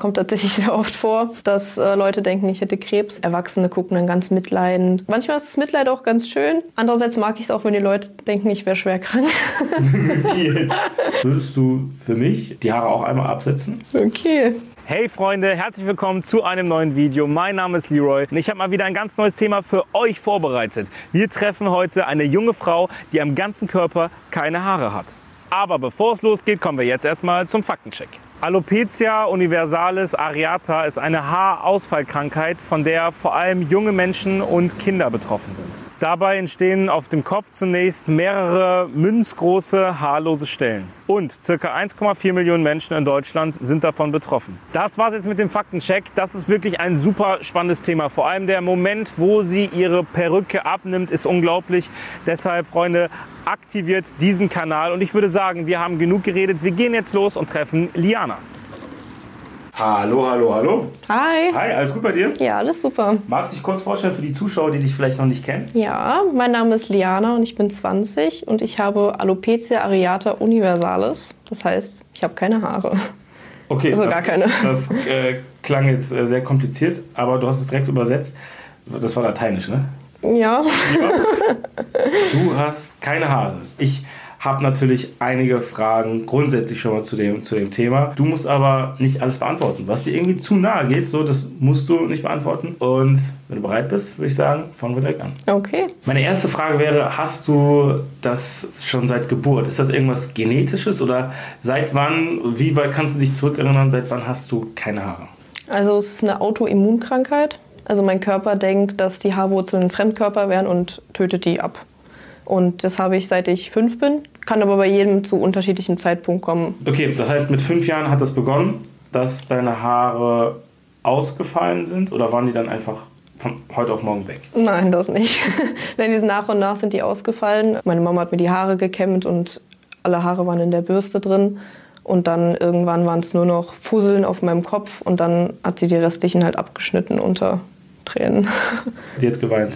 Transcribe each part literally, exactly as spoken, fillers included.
kommt tatsächlich sehr oft vor, dass äh, Leute denken, ich hätte Krebs. Erwachsene gucken dann ganz mitleidend. Manchmal ist das Mitleid auch ganz schön. Andererseits mag ich es auch, wenn die Leute denken, ich wäre schwer krank. Wie jetzt? Würdest du für mich die Haare auch einmal absetzen? Okay. Hey Freunde, herzlich willkommen zu einem neuen Video. Mein Name ist Leroy und ich habe mal wieder ein ganz neues Thema für euch vorbereitet. Wir treffen heute eine junge Frau, die am ganzen Körper keine Haare hat. Aber bevor es losgeht, kommen wir jetzt erstmal zum Faktencheck. Alopecia universalis areata ist eine Haarausfallkrankheit, von der vor allem junge Menschen und Kinder betroffen sind. Dabei entstehen auf dem Kopf zunächst mehrere münzgroße haarlose Stellen. Und ca. eins Komma vier Millionen Menschen in Deutschland sind davon betroffen. Das war's jetzt mit dem Faktencheck. Das ist wirklich ein super spannendes Thema. Vor allem der Moment, wo sie ihre Perücke abnimmt, ist unglaublich. Deshalb, Freunde, aktiviert diesen Kanal. Und ich würde sagen, wir haben genug geredet. Wir gehen jetzt los und treffen Liana. Hallo, hallo, hallo. Hi. Hi, alles gut bei dir? Ja, alles super. Magst du dich kurz vorstellen für die Zuschauer, die dich vielleicht noch nicht kennen? Ja, mein Name ist Liana und ich bin zwanzig und ich habe Alopecia areata universalis. Das heißt, ich habe keine Haare. Okay, also das, gar keine. Das äh, klang jetzt äh, sehr kompliziert, aber du hast es direkt übersetzt. Das war lateinisch, ne? Ja. Ja. Du hast keine Haare. Ich habe natürlich einige Fragen grundsätzlich schon mal zu dem, zu dem Thema. Du musst aber nicht alles beantworten. Was dir irgendwie zu nahe geht, so, das musst du nicht beantworten. Und wenn du bereit bist, würde ich sagen, fangen wir direkt an. Okay. Meine erste Frage wäre, hast du das schon seit Geburt? Ist das irgendwas Genetisches oder seit wann, wie weit kannst du dich zurückerinnern, seit wann hast du keine Haare? Also es ist eine Autoimmunkrankheit. Also mein Körper denkt, dass die Haarwurzeln ein Fremdkörper wären und tötet die ab. Und das habe ich, seit ich fünf bin, kann aber bei jedem zu unterschiedlichen Zeitpunkt kommen. Okay, das heißt, mit fünf Jahren hat das begonnen, dass deine Haare ausgefallen sind oder waren die dann einfach von heute auf morgen weg? Nein, das nicht. Nein, die sind nach und nach sind die ausgefallen. Meine Mama hat mir die Haare gekämmt und alle Haare waren in der Bürste drin. Und dann irgendwann waren es nur noch Fusseln auf meinem Kopf und dann hat sie die restlichen halt abgeschnitten unter Tränen. Die hat geweint?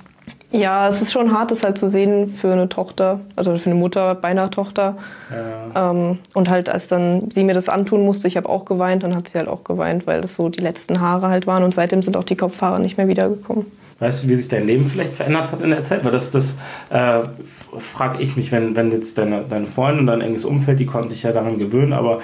Ja, es ist schon hart, das halt zu sehen für eine Tochter, also für eine Mutter, beinahe Tochter. Ja. Ähm, und halt, als dann sie mir das antun musste, ich habe auch geweint, dann hat sie halt auch geweint, weil das so die letzten Haare halt waren und seitdem sind auch die Kopfhaare nicht mehr wiedergekommen. Weißt du, wie sich dein Leben vielleicht verändert hat in der Zeit? Weil das, das äh, frage ich mich, wenn, wenn jetzt deine, deine Freunde und dein enges Umfeld, die konnten sich ja daran gewöhnen, aber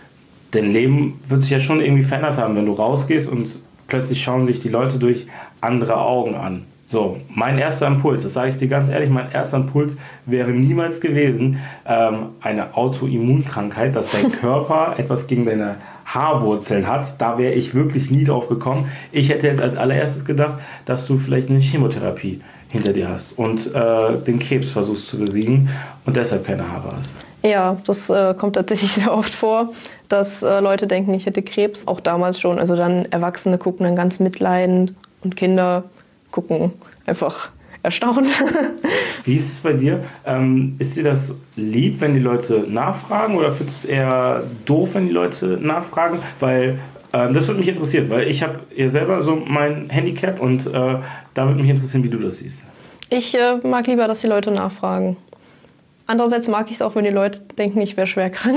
dein Leben wird sich ja schon irgendwie verändert haben, wenn du rausgehst und plötzlich schauen sich die Leute durch andere Augen an. So, mein erster Impuls, das sage ich dir ganz ehrlich, mein erster Impuls wäre niemals gewesen, ähm, eine Autoimmunkrankheit, dass dein Körper etwas gegen deine Haarwurzeln hat. Da wäre ich wirklich nie drauf gekommen. Ich hätte jetzt als allererstes gedacht, dass du vielleicht eine Chemotherapie hinter dir hast und äh, den Krebs versuchst zu besiegen und deshalb keine Haare hast. Ja, das äh, kommt tatsächlich sehr oft vor, dass äh, Leute denken, ich hätte Krebs. Auch damals schon. Also dann Erwachsene gucken dann ganz mitleidend und Kinder gucken einfach erstaunt. Wie ist es bei dir? Ähm, ist dir das lieb, wenn die Leute nachfragen oder findest du es eher doof, wenn die Leute nachfragen? Weil ähm, das würde mich interessieren, weil ich habe ja selber so mein Handicap und äh, da würde mich interessieren, wie du das siehst. Ich äh, mag lieber, dass die Leute nachfragen. Andererseits mag ich es auch, wenn die Leute denken, ich wäre schwer krank.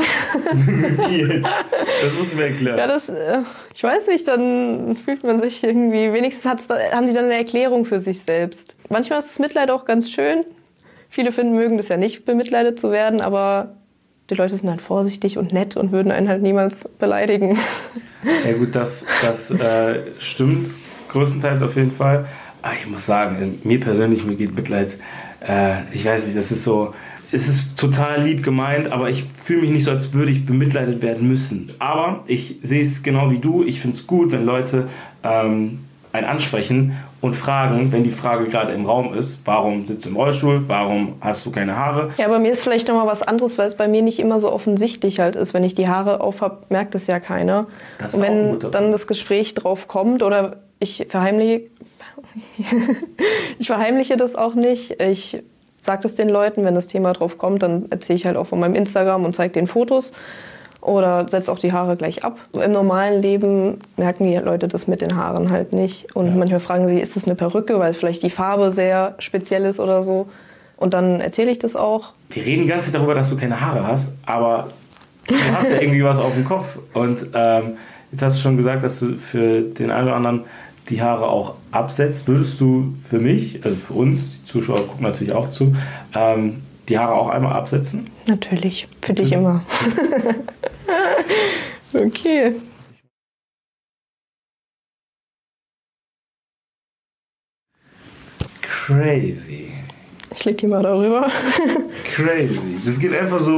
Wie jetzt? Das musst du mir erklären. Ja, das, äh, ich weiß nicht, dann fühlt man sich irgendwie, wenigstens hat's da, haben die dann eine Erklärung für sich selbst. Manchmal ist das Mitleid auch ganz schön. Viele finden, mögen das ja nicht, bemitleidet zu werden, aber die Leute sind halt vorsichtig und nett und würden einen halt niemals beleidigen. Ja gut, das, das äh, stimmt größtenteils auf jeden Fall. Aber ich muss sagen, mir persönlich, mir geht Mitleid, äh, ich weiß nicht, das ist so... Es ist total lieb gemeint, aber ich fühle mich nicht so, als würde ich bemitleidet werden müssen. Aber ich sehe es genau wie du. Ich finde es gut, wenn Leute ähm, einen ansprechen und fragen, wenn die Frage gerade im Raum ist, warum sitzt du im Rollstuhl, warum hast du keine Haare? Ja, bei mir ist vielleicht nochmal was anderes, weil es bei mir nicht immer so offensichtlich halt ist. Wenn ich die Haare auf habe, merkt es ja keiner. Das ist und wenn auch dann das Gespräch drauf kommt oder ich verheimliche, ich verheimliche das auch nicht, ich sage das den Leuten, wenn das Thema drauf kommt, dann erzähle ich halt auch von meinem Instagram und zeige denen Fotos oder setze auch die Haare gleich ab. Im normalen Leben merken die Leute das mit den Haaren halt nicht. Und ja. Manchmal fragen sie, ist das eine Perücke, weil vielleicht die Farbe sehr speziell ist oder so. Und dann erzähle ich das auch. Wir reden die ganze Zeit darüber, dass du keine Haare hast, aber du hast ja irgendwie was auf dem Kopf. Und ähm, Jetzt hast du schon gesagt, dass du für den einen oder anderen die Haare auch absetzt. Würdest du für mich, also für uns, die Zuschauer gucken natürlich auch zu, ähm, die Haare auch einmal absetzen? Natürlich, für dich immer. Okay. Crazy. Ich leg die mal darüber. Crazy. Das geht einfach so.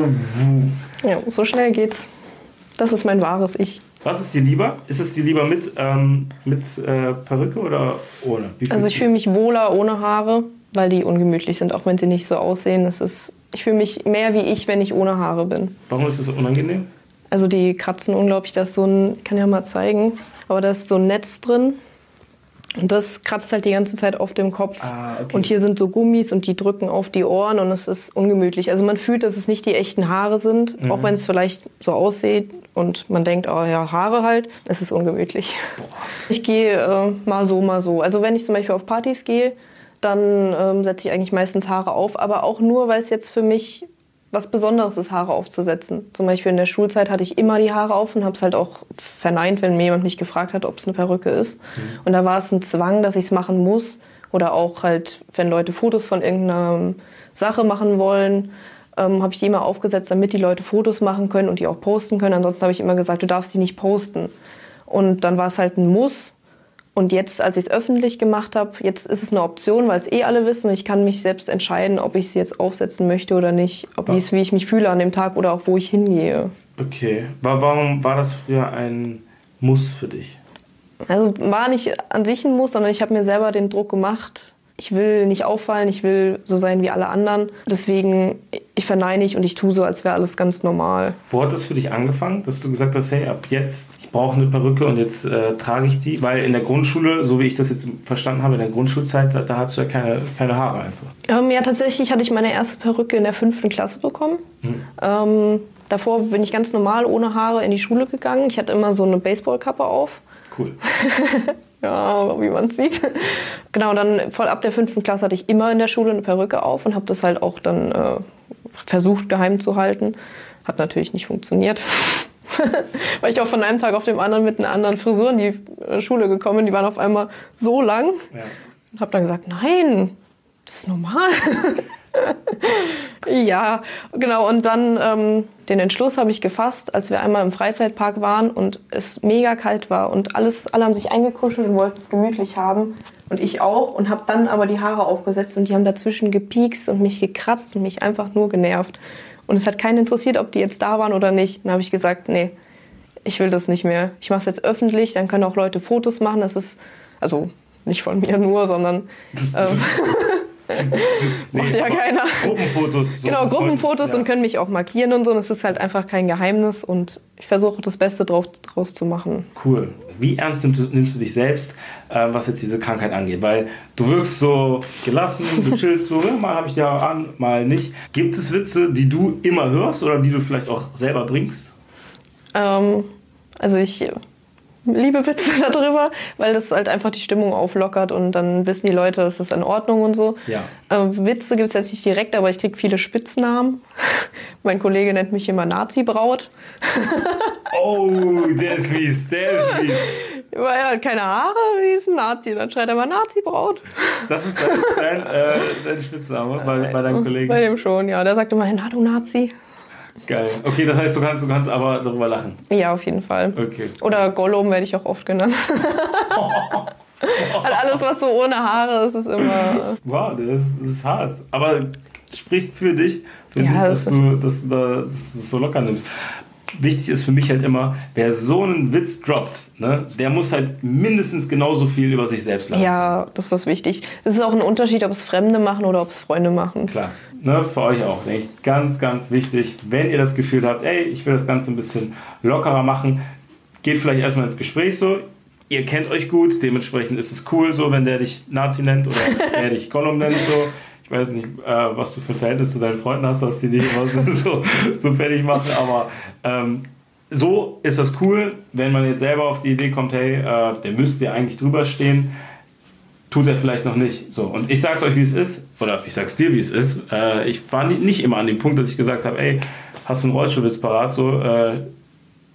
Ja, so schnell geht's. Das ist mein wahres Ich. Was ist dir lieber? Ist es dir lieber mit, ähm, mit äh, Perücke oder ohne? Also ich fühle mich wohler ohne Haare, weil die ungemütlich sind, auch wenn sie nicht so aussehen. Das ist, ich fühle mich mehr wie ich, wenn ich ohne Haare bin. Warum ist das unangenehm? Also die kratzen unglaublich. Da ist so ein, ich kann ja mal zeigen, aber da ist so ein Netz drin. Und das kratzt halt die ganze Zeit auf dem Kopf. Ah, okay. Und hier sind so Gummis und die drücken auf die Ohren und es ist ungemütlich. Also man fühlt, dass es nicht die echten Haare sind, mhm. auch wenn es vielleicht so aussieht und man denkt, oh ja, Haare halt. Es ist ungemütlich. Boah. Ich gehe äh, mal so, mal so. Also wenn ich zum Beispiel auf Partys gehe, dann ähm, setze ich eigentlich meistens Haare auf. Aber auch nur, weil es jetzt für mich was Besonderes ist, Haare aufzusetzen. Zum Beispiel in der Schulzeit hatte ich immer die Haare auf und habe es halt auch verneint, wenn mir jemand mich gefragt hat, ob es eine Perücke ist. Mhm. Und da war es ein Zwang, dass ich es machen muss. Oder auch halt, wenn Leute Fotos von irgendeiner Sache machen wollen, ähm, habe ich die immer aufgesetzt, damit die Leute Fotos machen können und die auch posten können. Ansonsten habe ich immer gesagt, du darfst die nicht posten. Und dann war es halt ein Muss. Und jetzt, als ich es öffentlich gemacht habe, jetzt ist es eine Option, weil es eh alle wissen. Und ich kann mich selbst entscheiden, ob ich sie jetzt aufsetzen möchte oder nicht. Ob wie ich mich fühle an dem Tag oder auch wo ich hingehe. Okay. Warum war das früher ein Muss für dich? Also war nicht an sich ein Muss, sondern ich habe mir selber den Druck gemacht. Ich will nicht auffallen, ich will so sein wie alle anderen. Deswegen, ich verneine nicht und ich tue so, als wäre alles ganz normal. Wo hat das für dich angefangen, dass du gesagt hast, hey, ab jetzt, ich brauche eine Perücke und jetzt äh, trage ich die? Weil in der Grundschule, so wie ich das jetzt verstanden habe, in der Grundschulzeit, da, da hattest du ja keine, keine Haare einfach. Ähm, ja, tatsächlich hatte ich meine erste Perücke in der fünften Klasse bekommen. Mhm. Ähm, davor bin ich ganz normal ohne Haare in die Schule gegangen. Ich hatte immer so eine Baseballkappe auf. Cool. Ja, wie man es sieht. Genau, dann voll ab der fünften Klasse hatte ich immer in der Schule eine Perücke auf und habe das halt auch dann äh, versucht geheim zu halten. Hat natürlich nicht funktioniert. Weil ich auch von einem Tag auf dem anderen mit einer anderen Frisur in die Schule gekommen bin. Die waren auf einmal so lang. Ja. Und habe dann gesagt, nein, das ist normal. Ja, genau. Und dann ähm, den Entschluss habe ich gefasst, als wir einmal im Freizeitpark waren und es mega kalt war und alles, alle haben sich eingekuschelt und wollten es gemütlich haben und ich auch und habe dann aber die Haare aufgesetzt und die haben dazwischen gepiekst und mich gekratzt und mich einfach nur genervt. Und es hat keinen interessiert, ob die jetzt da waren oder nicht. Dann habe ich gesagt, nee, ich will das nicht mehr. Ich mache es jetzt öffentlich, dann können auch Leute Fotos machen. Das ist, also nicht von mir nur, sondern ähm, nee, macht ja keiner. Gruppenfotos. So genau, Gruppenfotos ja. Und können mich auch markieren und so. Und es ist halt einfach kein Geheimnis und ich versuche das Beste drauf, draus zu machen. Cool. Wie ernst nimmst du, nimmst du dich selbst, äh, was jetzt diese Krankheit angeht? Weil du wirkst so gelassen, du chillst so, mal habe ich die Haare an, mal nicht. Gibt es Witze, die du immer hörst oder die du vielleicht auch selber bringst? Ähm, also ich liebe Witze darüber, weil das halt einfach die Stimmung auflockert und dann wissen die Leute, es ist in Ordnung und so. Ja. Äh, Witze gibt es jetzt nicht direkt, aber ich kriege viele Spitznamen. Mein Kollege nennt mich immer Nazi-Braut. Oh, der ist mies, der ist mies. Weil er hat keine Haare, die ist ein Nazi. Dann schreit er mal Nazi-Braut. Das ist dein, dein, äh, dein Spitzname bei, bei deinem Kollegen? Bei dem schon, ja. Der sagt immer, na du Nazi. Geil. Okay, das heißt, du kannst, du kannst aber darüber lachen? Ja, auf jeden Fall. Okay. Oder Gollum werde ich auch oft genannt. Also alles, was so ohne Haare ist, ist immer... Wow, das ist, das ist hart. Aber spricht für dich, für ja, dich das dass, du, dass, du da, dass du das so locker nimmst. Wichtig ist für mich halt immer, wer so einen Witz droppt, ne, der muss halt mindestens genauso viel über sich selbst lernen. Ja, das ist wichtig. Es ist auch ein Unterschied, ob es Fremde machen oder ob es Freunde machen. Klar, ne, für euch auch, denke ich, ganz, ganz wichtig, wenn ihr das Gefühl habt, ey, ich will das Ganze ein bisschen lockerer machen, geht vielleicht erstmal ins Gespräch so. Ihr kennt euch gut, dementsprechend ist es cool so, wenn der dich Nazi nennt oder der dich Gollum nennt so. Ich weiß nicht, äh, was du für ein Verhältnis zu deinen Freunden hast, dass die dich immer so, so fertig machen, aber ähm, so ist das cool, wenn man jetzt selber auf die Idee kommt, hey, äh, der müsste ja eigentlich drüber stehen, tut er vielleicht noch nicht. So, und ich sag's euch, wie es ist, oder ich sag's dir, wie es ist. Äh, ich war nicht immer an dem Punkt, dass ich gesagt habe, ey, hast du einen Rollstuhlwitz parat, so, äh,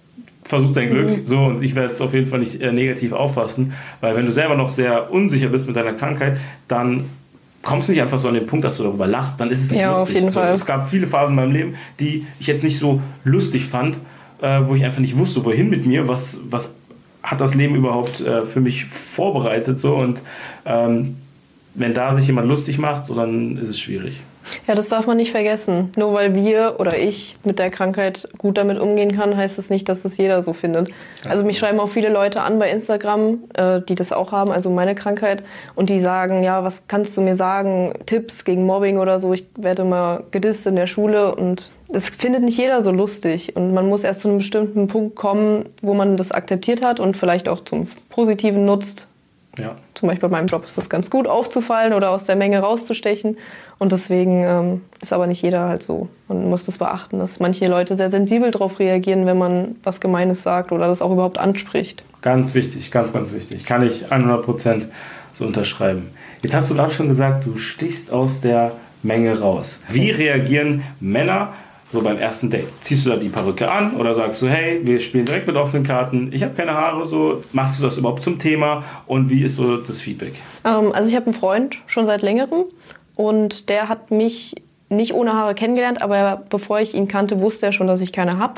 versuch dein Glück, Mhm. so, und ich werde es auf jeden Fall nicht äh, negativ auffassen, weil wenn du selber noch sehr unsicher bist mit deiner Krankheit, dann kommst du nicht einfach so an den Punkt, dass du darüber lachst, dann ist es nicht Ja, lustig. auf jeden so, Fall. Es gab viele Phasen in meinem Leben, die ich jetzt nicht so lustig fand, äh, wo ich einfach nicht wusste, wohin mit mir, was, was hat das Leben überhaupt äh, für mich vorbereitet, so, und ähm, wenn da sich jemand lustig macht, so, dann ist es schwierig. Ja, das darf man nicht vergessen. Nur weil wir oder ich mit der Krankheit gut damit umgehen kann, heißt es nicht, dass es jeder so findet. Also mich schreiben auch viele Leute an bei Instagram, äh, die das auch haben, also meine Krankheit, und die sagen, ja, was kannst du mir sagen, Tipps gegen Mobbing oder so, ich werde mal gedisst in der Schule, und das findet nicht jeder so lustig, und man muss erst zu einem bestimmten Punkt kommen, wo man das akzeptiert hat und vielleicht auch zum Positiven nutzt. Ja. Zum Beispiel bei meinem Job ist das ganz gut, aufzufallen oder aus der Menge rauszustechen. Und deswegen ähm, ist aber nicht jeder halt so. Man muss das beachten, dass manche Leute sehr sensibel darauf reagieren, wenn man was Gemeines sagt oder das auch überhaupt anspricht. Ganz wichtig, ganz, ganz wichtig. Kann ich hundert Prozent so unterschreiben. Jetzt hast du gerade schon gesagt, du stichst aus der Menge raus. Wie reagieren Männer so beim ersten Date? Ziehst du da die Perücke an oder sagst du, hey, wir spielen direkt mit offenen Karten, ich habe keine Haare, so, machst du das überhaupt zum Thema, und wie ist so das Feedback? Ähm, also ich habe einen Freund schon seit längerem, und der hat mich nicht ohne Haare kennengelernt, aber bevor ich ihn kannte, wusste er schon, dass ich keine habe.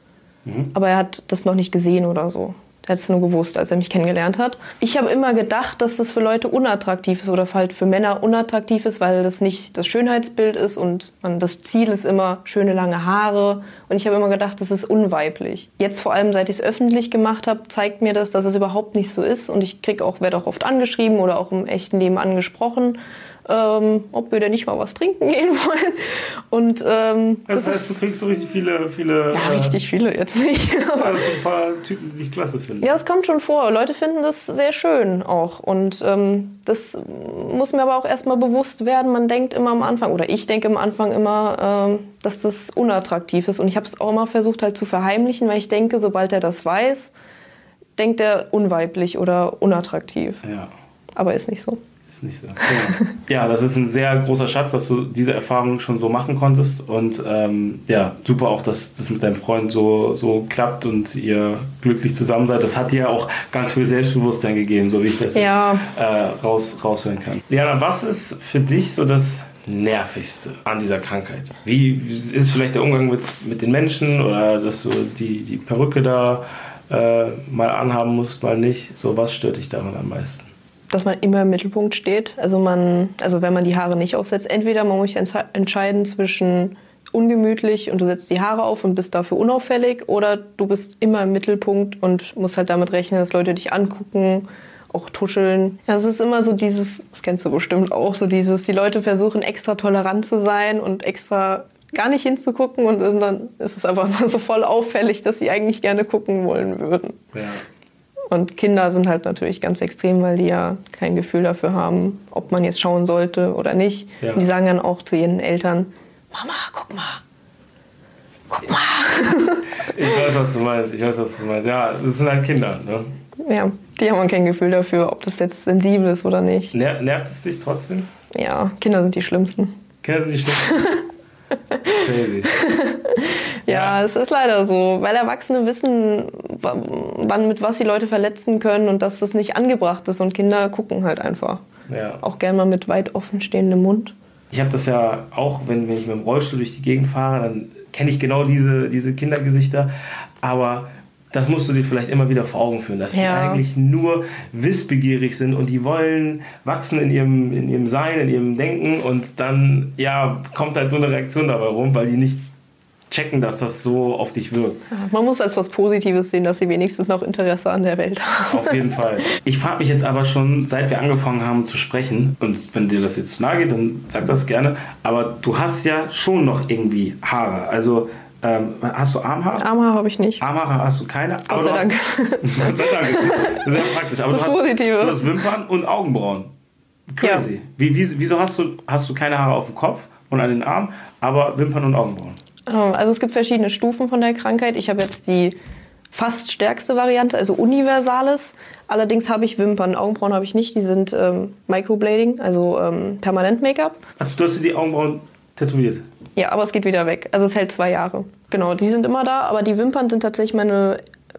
Mhm. Aber er hat das noch nicht gesehen oder so. Er hat es nur gewusst, als er mich kennengelernt hat. Ich habe immer gedacht, dass das für Leute unattraktiv ist oder halt für Männer unattraktiv ist, weil das nicht das Schönheitsbild ist, und man, das Ziel ist immer schöne lange Haare. Und ich habe immer gedacht, das ist unweiblich. Jetzt vor allem, seit ich es öffentlich gemacht habe, zeigt mir das, dass es überhaupt nicht so ist. Und ich krieg auch, werde auch oft angeschrieben oder auch im echten Leben angesprochen, ähm, ob wir denn nicht mal was trinken gehen wollen. Und, ähm, Das, das heißt, ist, du kriegst so richtig viele... viele ja, äh, richtig viele jetzt nicht. Aber also ein paar Typen, die dich klasse finden. ja, es kommt schon vor. Leute finden das sehr schön auch. Und ähm, das muss mir aber auch erstmal bewusst werden. Man denkt immer am Anfang, oder ich denke am Anfang immer, ähm, dass das unattraktiv ist. Und ich habe es auch immer versucht halt zu verheimlichen, weil ich denke, sobald er das weiß, denkt er unweiblich oder unattraktiv. Ja. Aber ist nicht so. Ist nicht so. Genau. Ja, das ist ein sehr großer Schatz, dass du diese Erfahrung schon so machen konntest. Und ähm, ja, super auch, dass das mit deinem Freund so, so klappt und ihr glücklich zusammen seid. Das hat dir auch ganz viel Selbstbewusstsein gegeben, so wie ich das Ja. jetzt, äh, raus, raushören kann. Diana, was ist für dich so das Nervigste an dieser Krankheit? Wie ist vielleicht der Umgang mit, mit den Menschen, oder dass du die, die Perücke da äh, mal anhaben musst, mal nicht? So, was stört dich daran am meisten? Dass man immer im Mittelpunkt steht. Also, man, also wenn man die Haare nicht aufsetzt, entweder man muss sich entscheiden zwischen ungemütlich und du setzt die Haare auf und bist dafür unauffällig, oder du bist immer im Mittelpunkt und musst halt damit rechnen, dass Leute dich angucken, auch tuscheln. Ja, es ist immer so dieses, das kennst du bestimmt auch, so dieses, die Leute versuchen extra tolerant zu sein und extra gar nicht hinzugucken, und dann ist es einfach so voll auffällig, dass sie eigentlich gerne gucken wollen würden. Ja. Und Kinder sind halt natürlich ganz extrem, weil die ja kein Gefühl dafür haben, ob man jetzt schauen sollte oder nicht. Ja. Und die sagen dann auch zu ihren Eltern, Mama, guck mal, guck mal. Ich weiß, was du meinst. Ich weiß, was du meinst. Ja, das sind halt Kinder. Ne? Ja, die haben kein Gefühl dafür, ob das jetzt sensibel ist oder nicht. Ner nervt es dich trotzdem? Ja, Kinder sind die Schlimmsten. Kinder sind die Schlimmsten. Crazy. Ja, Ja. es ist leider so, weil Erwachsene wissen, wann mit was die Leute verletzen können und dass das nicht angebracht ist, und Kinder gucken halt einfach. Ja. Auch gern mal mit weit offen stehendem Mund. Ich habe das ja auch, wenn, wenn ich mit dem Rollstuhl durch die Gegend fahre, dann kenne ich genau diese, diese Kindergesichter. Aber das musst du dir vielleicht immer wieder vor Augen führen, dass Ja. die eigentlich nur wissbegierig sind und die wollen wachsen in ihrem, in ihrem Sein, in ihrem Denken, und dann ja, kommt halt so eine Reaktion dabei rum, weil die nicht checken, dass das so auf dich wirkt. Man muss als was Positives sehen, dass sie wenigstens noch Interesse an der Welt haben. Auf jeden Fall. Ich frage mich jetzt aber schon, seit wir angefangen haben zu sprechen, und wenn dir das jetzt zu nahe geht, dann sag das gerne, aber du hast ja schon noch irgendwie Haare. Also ähm, hast du Armhaare? Armhaare habe ich nicht. Armhaare hast du keine. Gott aber sei du Dank. Hast, Gott sei Dank. Das ist sehr praktisch. Aber Das du hast, Positive. du hast Wimpern und Augenbrauen. Crazy. Ja. Wie, wie, wieso hast du, hast du keine Haare auf dem Kopf und an den Armen, aber Wimpern und Augenbrauen? Also es gibt verschiedene Stufen von der Krankheit. Ich habe jetzt die fast stärkste Variante, also Universales. Allerdings habe ich Wimpern. Augenbrauen habe ich nicht. Die sind ähm, Microblading, also ähm, Permanent-Make-up. Also du hast dir die Augenbrauen tätowiert? Ja, aber es geht wieder weg. Also es hält zwei Jahre. Genau, die sind immer da. Aber die Wimpern sind tatsächlich meine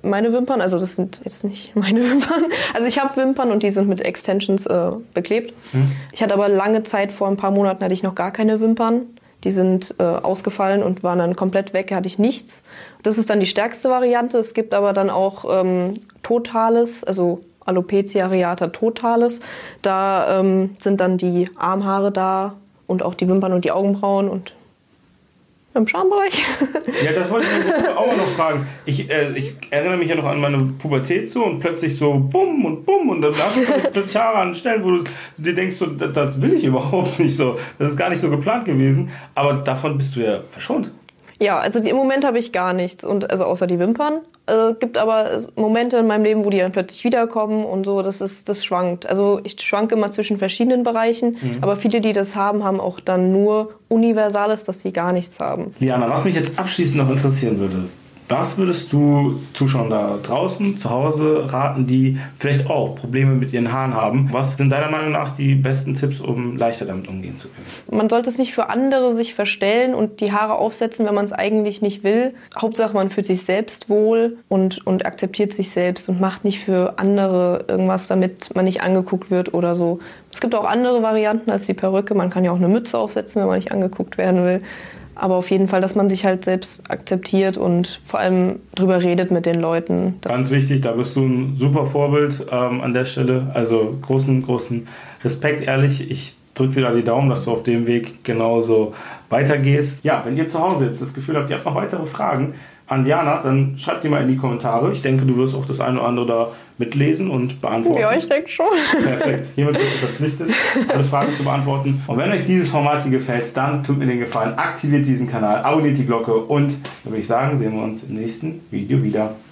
Meine Wimpern, also das sind jetzt nicht meine Wimpern. Also ich habe Wimpern und die sind mit Extensions äh, beklebt. Hm. Ich hatte aber lange Zeit, vor ein paar Monaten hatte ich noch gar keine Wimpern. Die sind äh, ausgefallen und waren dann komplett weg, hatte ich nichts. Das ist dann die stärkste Variante. Es gibt aber dann auch ähm, Totales, also Alopecia areata totalis. Da ähm, sind dann die Armhaare da und auch die Wimpern und die Augenbrauen und im Schambereich. Ja, das wollte ich auch mal noch fragen. Ich, äh, ich erinnere mich ja noch an meine Pubertät so und plötzlich so bumm und bumm und dann hast du plötzlich Haare an Stellen, wo du dir denkst, so, das, das will ich überhaupt nicht so. Das ist gar nicht so geplant gewesen, aber davon bist du ja verschont. Ja, also die, im Moment habe ich gar nichts, und also außer die Wimpern. Es äh, gibt aber Momente in meinem Leben, wo die dann plötzlich wiederkommen und so. Das ist, das schwankt. Also ich schwanke immer zwischen verschiedenen Bereichen, mhm. aber viele, die das haben, haben auch dann nur Universales, dass sie gar nichts haben. Liana, was mich jetzt abschließend noch interessieren würde: Was würdest du Zuschauern da draußen, zu Hause raten, die vielleicht auch Probleme mit ihren Haaren haben? Was sind deiner Meinung nach die besten Tipps, um leichter damit umgehen zu können? Man sollte es nicht für andere sich verstellen und die Haare aufsetzen, wenn man es eigentlich nicht will. Hauptsache, man fühlt sich selbst wohl und, und akzeptiert sich selbst und macht nicht für andere irgendwas, damit man nicht angeguckt wird oder so. Es gibt auch andere Varianten als die Perücke. Man kann ja auch eine Mütze aufsetzen, wenn man nicht angeguckt werden will. Aber auf jeden Fall, dass man sich halt selbst akzeptiert und vor allem drüber redet mit den Leuten. Ganz wichtig, da bist du ein super Vorbild ähm, an der Stelle. Also großen, großen Respekt, ehrlich. Ich drücke dir da die Daumen, dass du auf dem Weg genauso weitergehst. Ja, wenn ihr zu Hause jetzt das Gefühl habt, ihr habt noch weitere Fragen an Diana, dann schreibt die mal in die Kommentare. Ich denke, du wirst auch das eine oder andere da mitlesen und beantworten. Ja, ich denke schon. Perfekt. Hiermit bist du verpflichtet, alle Fragen zu beantworten. Und wenn euch dieses Format hier gefällt, dann tut mir den Gefallen, aktiviert diesen Kanal, abonniert die Glocke und dann würde ich sagen, sehen wir uns im nächsten Video wieder.